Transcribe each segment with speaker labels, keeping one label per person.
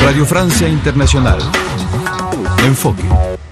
Speaker 1: Radio Francia Internacional. Enfoque.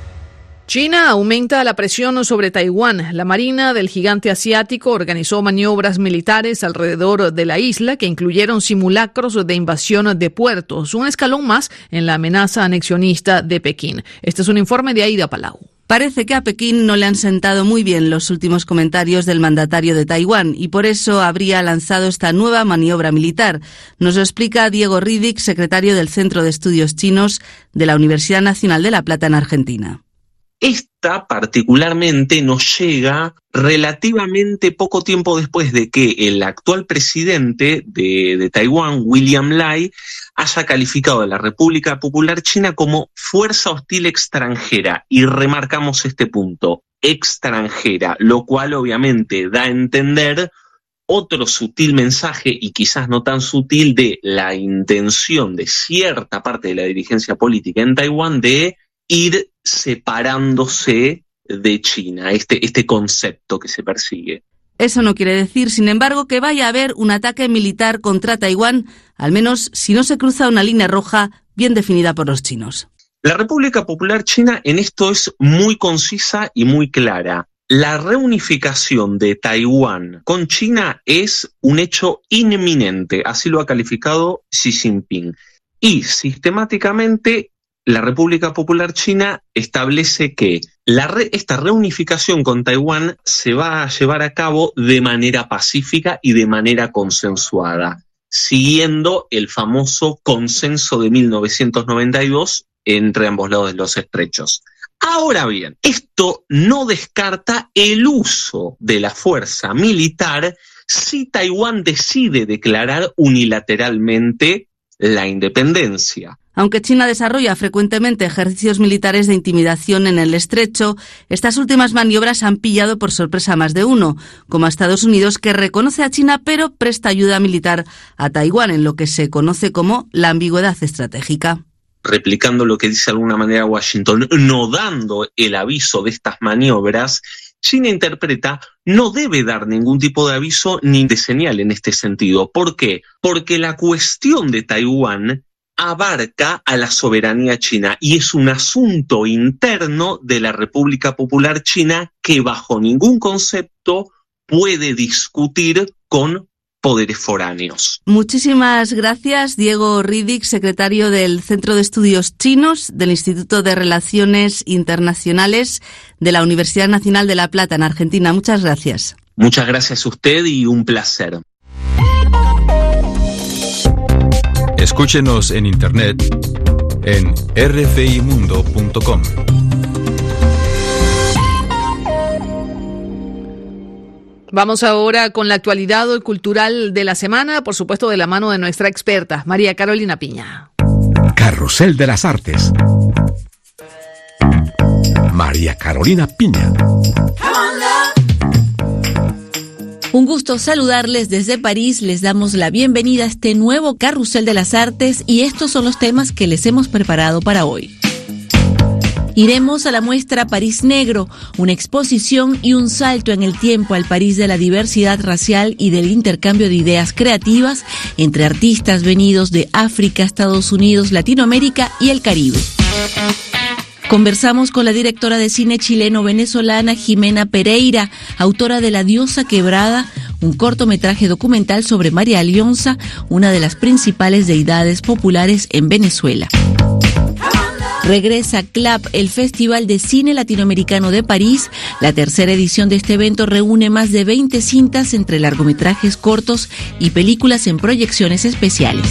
Speaker 2: China aumenta la presión sobre Taiwán. La Marina del gigante asiático organizó maniobras militares alrededor de la isla que incluyeron simulacros de invasión de puertos, un escalón más en la amenaza anexionista de Pekín. Este es un informe de Aida Palau.
Speaker 3: Parece que a Pekín no le han sentado muy bien los últimos comentarios del mandatario de Taiwán y por eso habría lanzado esta nueva maniobra militar. Nos lo explica Diego Riddick, secretario del Centro de Estudios Chinos de la Universidad Nacional de La Plata en Argentina.
Speaker 4: Esta particularmente nos llega relativamente poco tiempo después de que el actual presidente de Taiwán, William Lai, haya calificado a la República Popular China como fuerza hostil extranjera. Y remarcamos este punto, extranjera, lo cual obviamente da a entender otro sutil mensaje, y quizás no tan sutil, de la intención de cierta parte de la dirigencia política en Taiwán de ir separándose de China, este concepto que se persigue.
Speaker 3: Eso no quiere decir, sin embargo, que vaya a haber un ataque militar contra Taiwán, al menos si no se cruza una línea roja bien definida por los chinos.
Speaker 4: La República Popular China en esto es muy concisa y muy clara. La reunificación de Taiwán con China es un hecho inminente, así lo ha calificado Xi Jinping. Y sistemáticamente la República Popular China establece que esta reunificación con Taiwán se va a llevar a cabo de manera pacífica y de manera consensuada, siguiendo el famoso consenso de 1992 entre ambos lados de los estrechos. Ahora bien, esto no descarta el uso de la fuerza militar si Taiwán decide declarar unilateralmente la independencia.
Speaker 3: Aunque China desarrolla frecuentemente ejercicios militares de intimidación en el estrecho, estas últimas maniobras han pillado por sorpresa a más de uno, como a Estados Unidos, que reconoce a China pero presta ayuda militar a Taiwán, en lo que se conoce como la ambigüedad estratégica.
Speaker 4: Replicando lo que dice de alguna manera Washington, no dando el aviso de estas maniobras, China interpreta no debe dar ningún tipo de aviso ni de señal en este sentido. ¿Por qué? Porque la cuestión de Taiwán abarca a la soberanía china y es un asunto interno de la República Popular China que bajo ningún concepto puede discutir con poderes foráneos.
Speaker 3: Muchísimas gracias, Diego Riddick, secretario del Centro de Estudios Chinos del Instituto de Relaciones Internacionales de la Universidad Nacional de La Plata en Argentina. Muchas gracias.
Speaker 4: Muchas gracias a usted y un placer.
Speaker 1: Escúchenos en internet en rfimundo.com.
Speaker 2: Vamos ahora con la actualidad cultural de la semana, por supuesto de la mano de nuestra experta, María Carolina Piña.
Speaker 5: Carrusel de las Artes. María Carolina Piña.
Speaker 6: Un gusto saludarles desde París, les damos la bienvenida a este nuevo Carrusel de las Artes y estos son los temas que les hemos preparado para hoy. Iremos a la muestra París Negro, una exposición y un salto en el tiempo al París de la diversidad racial y del intercambio de ideas creativas entre artistas venidos de África, Estados Unidos, Latinoamérica y el Caribe. Conversamos con la directora de cine chileno-venezolana Jimena Pereira, autora de La Diosa Quebrada, un cortometraje documental sobre María Lionza, una de las principales deidades populares en Venezuela. Regresa CLAP, el Festival de Cine Latinoamericano de París. La tercera edición de este evento reúne más de 20 cintas entre largometrajes cortos y películas en proyecciones especiales.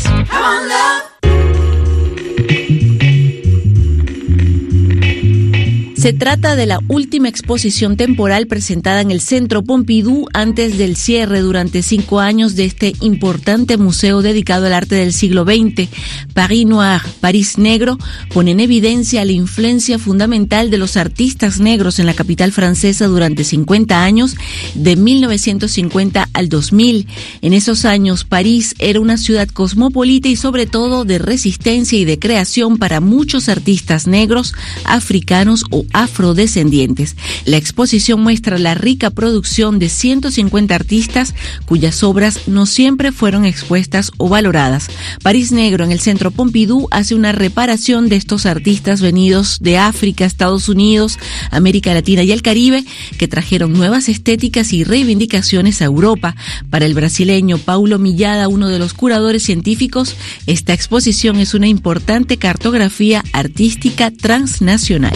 Speaker 6: Se trata de la última exposición temporal presentada en el Centro Pompidou antes del cierre durante 5 años de este importante museo dedicado al arte del siglo XX. Paris Noir, París Negro, pone en evidencia la influencia fundamental de los artistas negros en la capital francesa durante 50 años, de 1950 al 2000. En esos años, París era una ciudad cosmopolita y sobre todo de resistencia y de creación para muchos artistas negros, africanos o afrodescendientes. La exposición muestra la rica producción de 150 artistas cuyas obras no siempre fueron expuestas o valoradas. París Negro, en el Centro Pompidou, hace una reparación de estos artistas venidos de África, Estados Unidos, América Latina y el Caribe, que trajeron nuevas estéticas y reivindicaciones a Europa. Para el brasileño Paulo Millada, uno de los curadores científicos, esta exposición es una importante cartografía artística transnacional.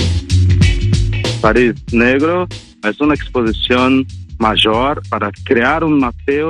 Speaker 7: París Negro es una exposición mayor para crear un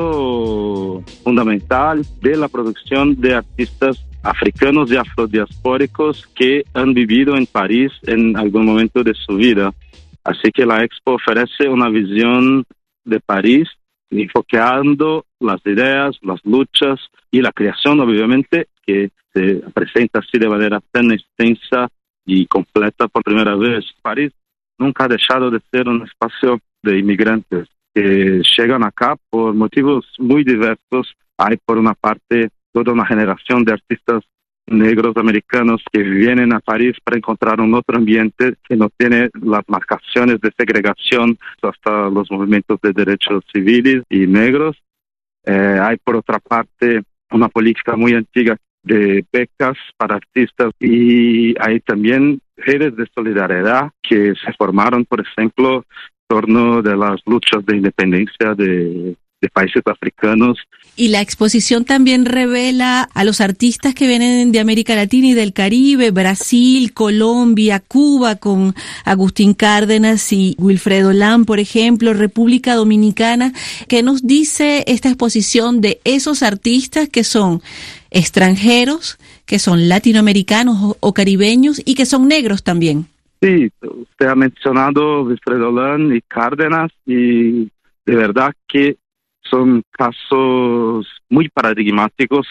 Speaker 7: mapeo fundamental de la producción de artistas africanos y afrodiaspóricos que han vivido en París en algún momento de su vida. Así que la expo ofrece una visión de París enfocando las ideas, las luchas y la creación, obviamente, que se presenta así de manera tan extensa y completa por primera vez. París nunca ha dejado de ser un espacio de inmigrantes que llegan acá por motivos muy diversos. Hay, por una parte, toda una generación de artistas negros americanos que vienen a París para encontrar un otro ambiente que no tiene las marcaciones de segregación hasta los movimientos de derechos civiles y negros. Hay, por otra parte, una política muy antigua de becas para artistas y hay también redes de solidaridad que se formaron, por ejemplo, en torno de las luchas de independencia de países africanos.
Speaker 6: Y la exposición también revela a los artistas que vienen de América Latina y del Caribe, Brasil, Colombia, Cuba, con Agustín Cárdenas y Wilfredo Lam, por ejemplo, República Dominicana. ¿Qué nos dice esta exposición de esos artistas que son extranjeros, que son latinoamericanos o caribeños y que son negros también?
Speaker 7: Sí, usted ha mencionado Wilfredo Lam y Cárdenas y de verdad que son casos muy paradigmáticos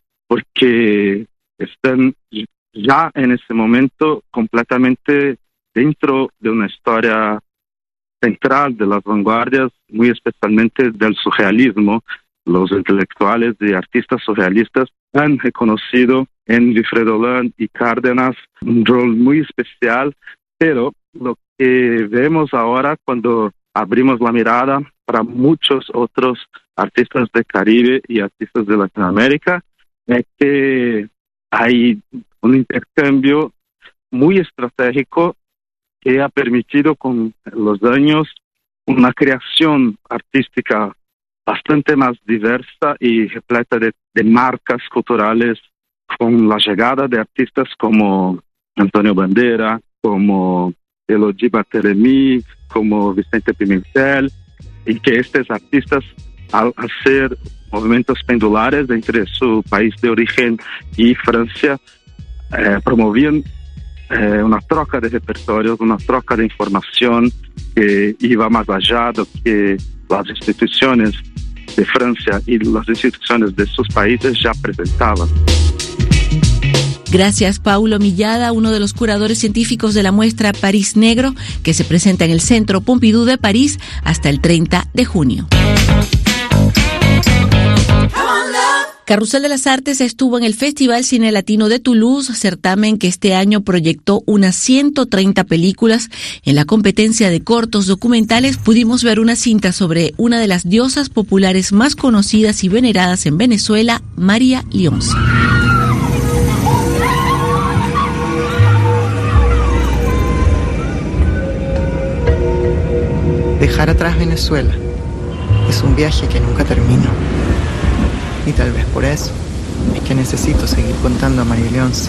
Speaker 7: porque están ya en ese momento completamente dentro de una historia central de las vanguardias, muy especialmente del surrealismo. Los intelectuales y artistas surrealistas han reconocido en Wilfredo Lam y Cárdenas un rol muy especial, pero lo que vemos ahora cuando abrimos la mirada para muchos otros artistas del Caribe y artistas de Latinoamérica es que hay un intercambio muy estratégico que ha permitido con los años una creación artística bastante más diversa y repleta de marcas culturales, con la llegada de artistas como Antonio Bandera, como Elodie Barthélemy, como Vicente Pimentel, y que estos artistas, al hacer movimientos pendulares entre su país de origen y Francia, promovían una troca de repertorios, una troca de información que iba más allá de que las instituciones de Francia y las instituciones de sus países ya presentaban.
Speaker 6: Gracias, Paulo Millada, uno de los curadores científicos de la muestra París Negro, que se presenta en el Centro Pompidou de París hasta el 30 de junio. Carrusel de las Artes estuvo en el Festival Cine Latino de Toulouse, certamen que este año proyectó unas 130 películas. En la competencia de cortos documentales pudimos ver una cinta sobre una de las diosas populares más conocidas y veneradas en Venezuela, María Leonza.
Speaker 8: Dejar atrás Venezuela es un viaje que nunca termino. Y tal vez por eso es que necesito seguir contando a María Leonza.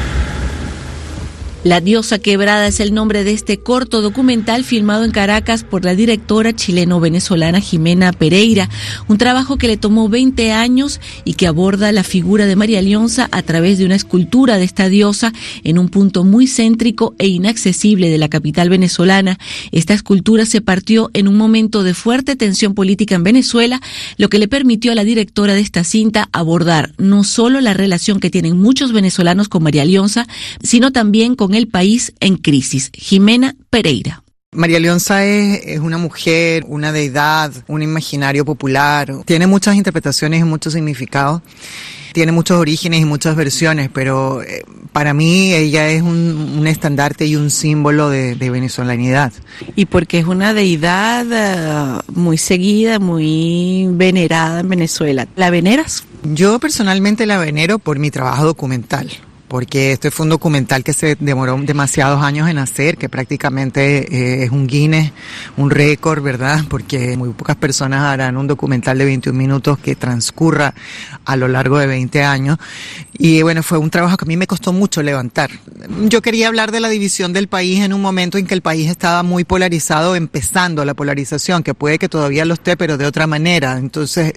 Speaker 6: La diosa quebrada es el nombre de este corto documental filmado en Caracas por la directora chileno-venezolana Jimena Pereira, un trabajo que le tomó 20 años y que aborda la figura de María Leonza a través de una escultura de esta diosa en un punto muy céntrico e inaccesible de la capital venezolana. Esta escultura se partió en un momento de fuerte tensión política en Venezuela, lo que le permitió a la directora de esta cinta abordar no solo la relación que tienen muchos venezolanos con María Leonza, sino también con el país en crisis. Jimena Pereira.
Speaker 8: María Leonza es una mujer, una deidad, un imaginario popular. Tiene muchas interpretaciones y muchos significados. tiene muchos orígenes y muchas versiones, pero para mí ella es un estandarte y un símbolo de venezolanidad.
Speaker 6: Y porque es una deidad muy seguida, muy venerada en Venezuela. ¿La veneras?
Speaker 8: Yo personalmente la venero por mi trabajo documental, porque este fue un documental que se demoró demasiados años en hacer, que prácticamente es un Guinness, un récord, ¿verdad? Porque muy pocas personas harán un documental de 21 minutos que transcurra a lo largo de 20 años. Y bueno, fue un trabajo que a mí me costó mucho levantar. Yo quería hablar de la división del país en un momento en que el país estaba muy polarizado, empezando la polarización, que puede que todavía lo esté, pero de otra manera. Entonces,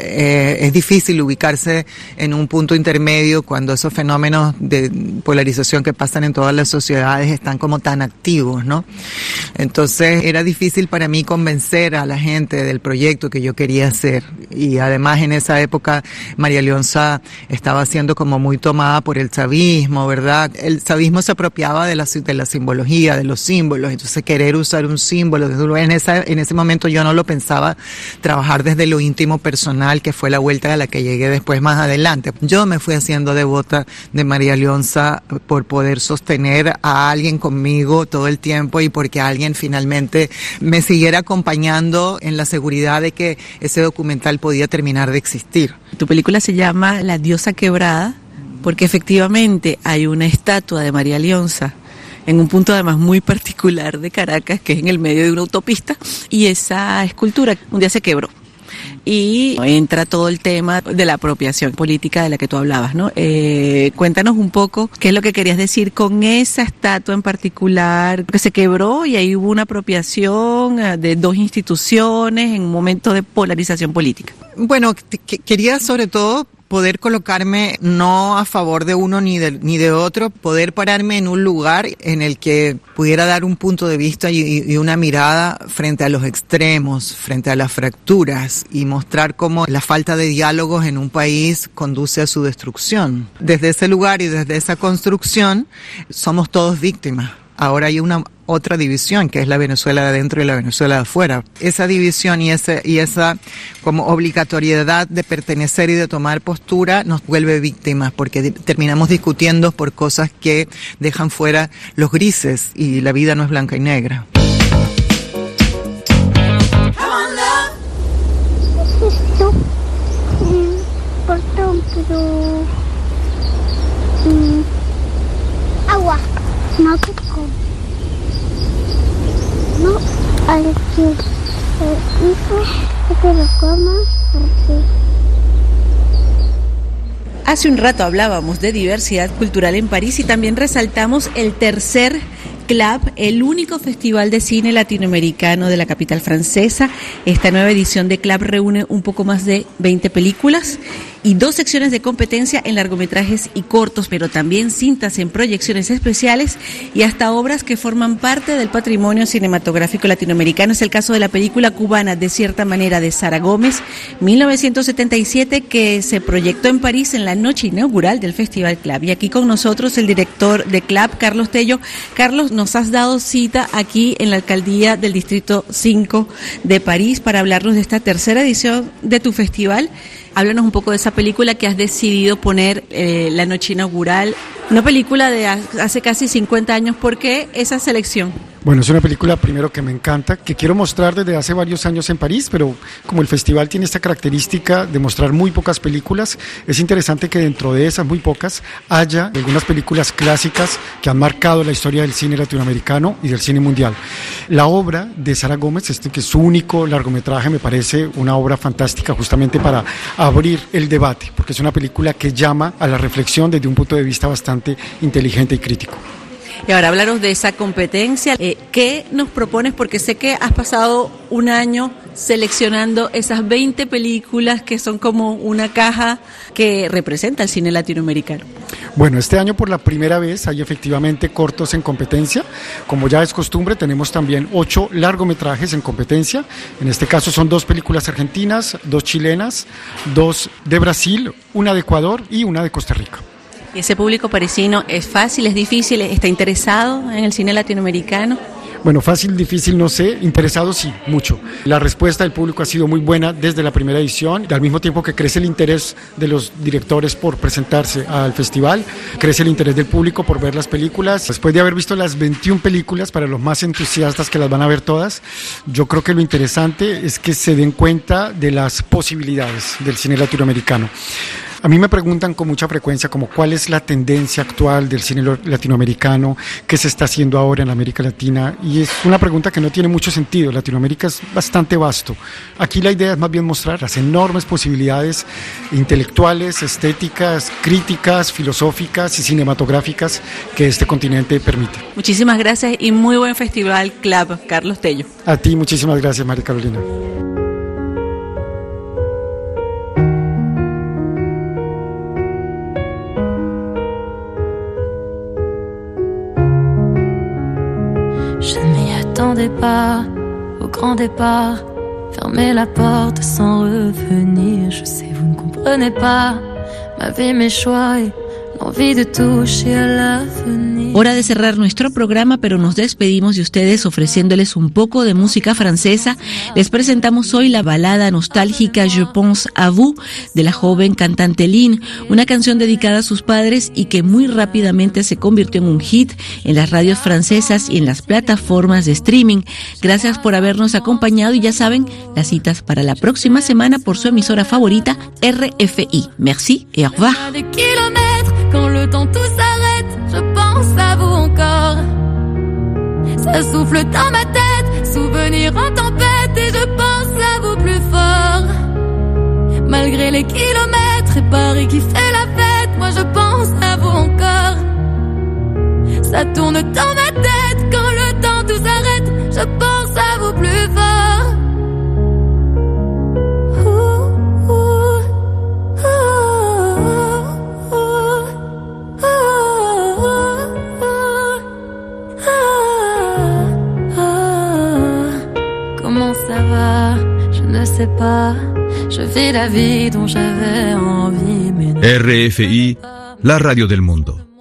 Speaker 8: es difícil ubicarse en un punto intermedio cuando esos fenómenos de polarización que pasan en todas las sociedades están como tan activos, ¿no? Entonces era difícil para mí convencer a la gente del proyecto que yo quería hacer, y además en esa época María Leonza estaba siendo como muy tomada por el chavismo, ¿verdad? El chavismo se apropiaba de la simbología, de los símbolos, entonces querer usar un símbolo, en ese momento yo no lo pensaba trabajar desde lo íntimo personal, que fue la vuelta a la que llegué después más adelante. Yo me fui haciendo devota de María Leonza por poder sostener a alguien conmigo todo el tiempo y porque alguien finalmente me siguiera acompañando en la seguridad de que ese documental podía terminar de existir.
Speaker 6: Tu película se llama La diosa quebrada porque efectivamente hay una estatua de María Leonza en un punto además muy particular de Caracas, que es en el medio de una autopista, y esa escultura un día se quebró. Y entra todo el tema de la apropiación política de la que tú hablabas, ¿no? Cuéntanos un poco qué es lo que querías decir con esa estatua en particular que se quebró y ahí hubo una apropiación de dos instituciones en un momento de polarización política.
Speaker 8: Bueno, quería sobre todo poder colocarme no a favor de uno ni de otro, poder pararme en un lugar en el que pudiera dar un punto de vista y una mirada frente a los extremos, frente a las fracturas, y mostrar cómo la falta de diálogos en un país conduce a su destrucción. Desde ese lugar y desde esa construcción somos todos víctimas. Ahora hay una otra división, que es la Venezuela de adentro y la Venezuela de afuera. Esa división y esa como obligatoriedad de pertenecer y de tomar postura nos vuelve víctimas, porque terminamos discutiendo por cosas que dejan fuera los grises, y la vida no es blanca y negra.
Speaker 9: Agua. No te como. No, al que te lo comas porque...
Speaker 6: Hace un rato hablábamos de diversidad cultural en París y también resaltamos el tercer CLAB, el único festival de cine latinoamericano de la capital francesa. Esta nueva edición de CLAB reúne un poco más de 20 películas y 2 secciones de competencia en largometrajes y cortos, pero también cintas en proyecciones especiales y hasta obras que forman parte del patrimonio cinematográfico latinoamericano. Es el caso de la película cubana De cierta manera, de Sara Gómez, 1977, que se proyectó en París en la noche inaugural del Festival CLAB. Y aquí con nosotros el director de CLAB, Carlos Tello. Carlos, nos has dado cita aquí en la alcaldía del Distrito 5 de París para hablarnos de esta tercera edición de tu festival. Háblanos un poco de esa película que has decidido poner la noche inaugural, una película de hace casi 50 años. ¿Por qué esa selección?
Speaker 10: Bueno, es una película primero que me encanta, que quiero mostrar desde hace varios años en París, pero como el festival tiene esta característica de mostrar muy pocas películas, es interesante que dentro de esas muy pocas haya algunas películas clásicas que han marcado la historia del cine latinoamericano y del cine mundial. La obra de Sara Gómez, que es su único largometraje, me parece una obra fantástica justamente para abrir el debate, porque es una película que llama a la reflexión desde un punto de vista bastante inteligente y crítico.
Speaker 6: Y ahora hablaros de esa competencia. ¿Qué nos propones? Porque sé que has pasado un año seleccionando esas 20 películas que son como una caja que representa el cine latinoamericano.
Speaker 10: Bueno, este año por la primera vez hay efectivamente cortos en competencia. Como ya es costumbre, tenemos también 8 largometrajes en competencia. En este caso son 2 películas argentinas, 2 chilenas, 2 de Brasil, una de Ecuador y una de Costa Rica.
Speaker 6: ¿Y ese público parisino es fácil, es difícil, está interesado en el cine latinoamericano?
Speaker 10: Bueno, fácil, difícil, no sé. Interesado, sí, mucho. La respuesta del público ha sido muy buena desde la primera edición. Al mismo tiempo que crece el interés de los directores por presentarse al festival, crece el interés del público por ver las películas. Después de haber visto las 21 películas, para los más entusiastas que las van a ver todas, yo creo que lo interesante es que se den cuenta de las posibilidades del cine latinoamericano. A mí me preguntan con mucha frecuencia como cuál es la tendencia actual del cine latinoamericano, qué se está haciendo ahora en América Latina, y es una pregunta que no tiene mucho sentido. Latinoamérica es bastante vasto. Aquí la idea es más bien mostrar las enormes posibilidades intelectuales, estéticas, críticas, filosóficas y cinematográficas que este continente permite.
Speaker 11: Muchísimas gracias y muy buen festival, Club, Carlos Tello.
Speaker 10: A ti, muchísimas gracias, María Carolina.
Speaker 12: Je ne m'y attendais pas au grand départ. Fermer la porte sans revenir. Je sais, vous ne comprenez pas ma vie, mes choix et l'envie de toucher à l'avenir.
Speaker 6: Hora de cerrar nuestro programa, pero nos despedimos de ustedes ofreciéndoles un poco de música francesa. Les presentamos hoy la balada nostálgica Je pense à vous de la joven cantante Lynn, una canción dedicada a sus padres y que muy rápidamente se convirtió en un hit en las radios francesas y en las plataformas de streaming. Gracias por habernos acompañado y ya saben, las citas para la próxima semana por su emisora favorita, RFI. Merci et au revoir.
Speaker 12: Quand le temps tout s'arrête, je pense à vous encore. Ça souffle dans ma tête, souvenir en tempête, et je pense à vous plus fort. Malgré les kilomètres et Paris qui fait la fête, moi je pense à vous encore. Ça tourne dans ma tête, quand le temps tout s'arrête, je pense à vous plus fort. Comment ça va? Je ne sais pas. Je vis la vie dont j'avais envie, mais non.
Speaker 1: RFI, la radio del mundo.